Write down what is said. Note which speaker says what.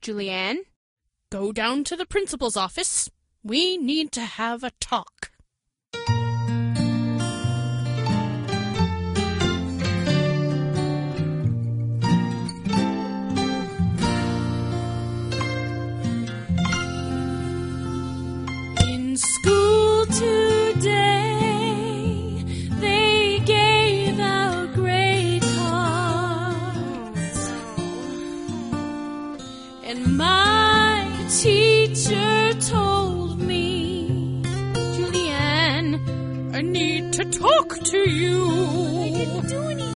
Speaker 1: Julianne, go down to the principal's office. We need to have a talk. In school today, they gave out grade cards, and my teacher told me, Julianne, I need to talk to you.